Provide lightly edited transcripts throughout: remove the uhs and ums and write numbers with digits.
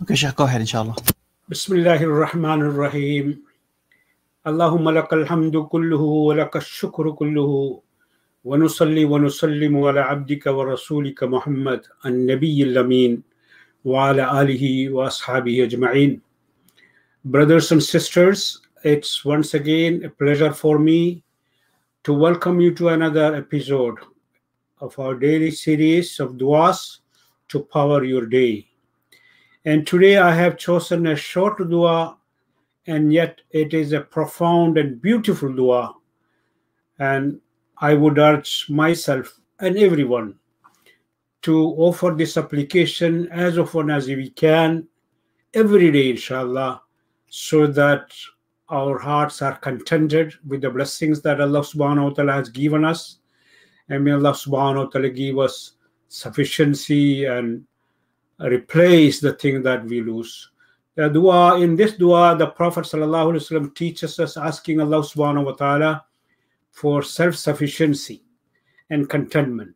Okay, Sheikh, go ahead, inshallah. Bismillahir Rahmanir Rahim. Allahumma lakal hamdu kulluhu wa lakash shukru kulluhu wa nusalli wa nusallimu ala abdika wa rasulika Muhammad an-Nabiyyil Amin wa ala alihi wa ashabihi ajma'in. Brothers and sisters, it's once again a pleasure for me to welcome you to another episode of our daily series of du'as to power your day. And today I have chosen a short dua, and yet it is a profound and beautiful dua. And I would urge myself and everyone to offer this application as often as we can, every day, inshallah, so that our hearts are contented with the blessings that Allah subhanahu wa ta'ala has given us. And may Allah subhanahu wa ta'ala give us sufficiency and replace the thing that we lose. The dua, in this dua, the Prophet ﷺ teaches us asking Allah subhanahu wa ta'ala for self-sufficiency and contentment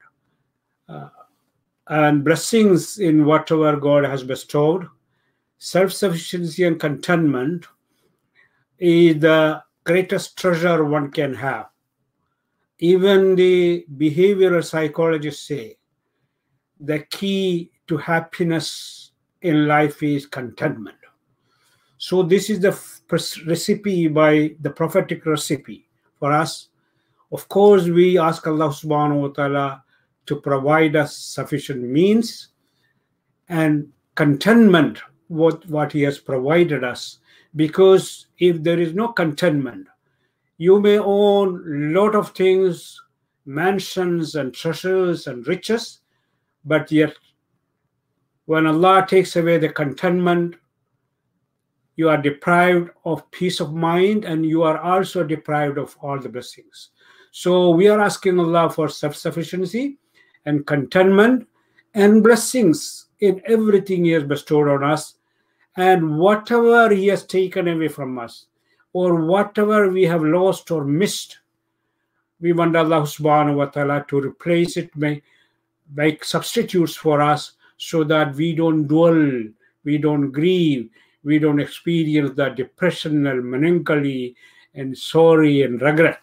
and blessings in whatever God has bestowed. Self-sufficiency and contentment is the greatest treasure one can have. Even the behavioral psychologists say the key to happiness in life is contentment. So this is the recipe, by the prophetic recipe for us. Of course, we ask Allah subhanahu wa ta'ala to provide us sufficient means and contentment with what He has provided us. Because if there is no contentment, you may own a lot of things, mansions and treasures and riches, but yet when Allah takes away the contentment, you are deprived of peace of mind, and you are also deprived of all the blessings. So we are asking Allah for self-sufficiency and contentment and blessings in everything He has bestowed on us, and whatever He has taken away from us, or whatever we have lost or missed, we want Allah subhanahu wa ta'ala to replace it, make substitutes for us, so that we don't dwell, we don't grieve, we don't experience the depression and melancholy and sorrow and regret.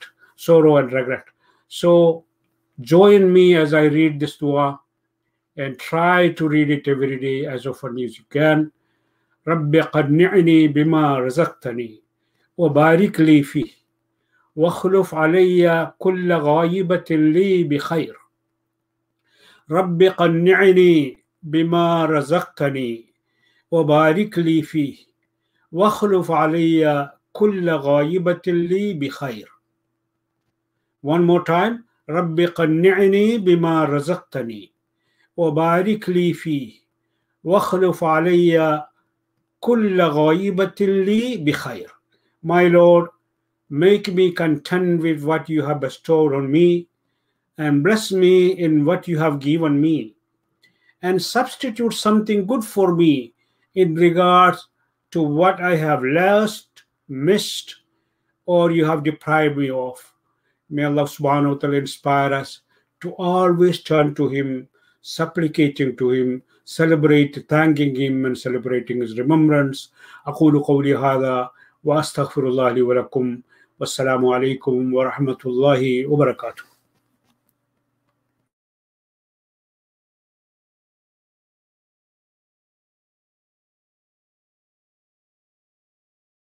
So join me as I read this dua, and try to read it every day as often as you can. رب قنعني بما رزقتني وبارك لي فيه واخلف علي كل غائبة لي بخير. رب قنعني بما رزقتني وبارك لي فيه واخلف علي كل غائبة لي بخير. One more time. رب قنعني بما رزقتني وبارك لي فيه واخلف علي كل غائبة لي بخير. My Lord, make me content with what you have bestowed on me, and bless me in what you have given me, and substitute something good for me in regards to what I have lost, missed, or you have deprived me of. May Allah subhanahu wa ta'ala inspire us to always turn to Him, supplicating to Him, thanking Him and celebrating His remembrance. أقول قولي هذا وأستغفر الله لي ولكم والسلام عليكم ورحمة الله وبركاته.